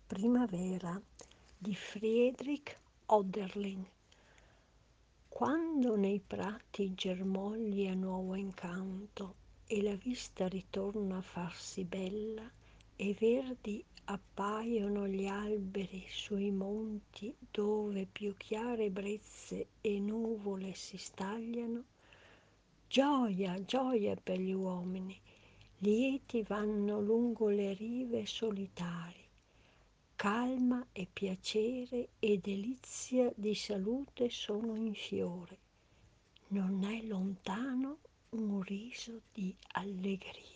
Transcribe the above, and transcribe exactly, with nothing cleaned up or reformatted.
Primavera di Friedrich Hölderlin. Quando nei prati germoglia nuovo incanto e la vista ritorna a farsi bella e verdi appaiono gli alberi sui monti dove più chiare brezze e nuvole si stagliano, gioia, gioia per gli uomini, lieti vanno lungo le rive solitari, calma e piacere e delizia di salute sono in fiore, non è lontano un riso di allegria.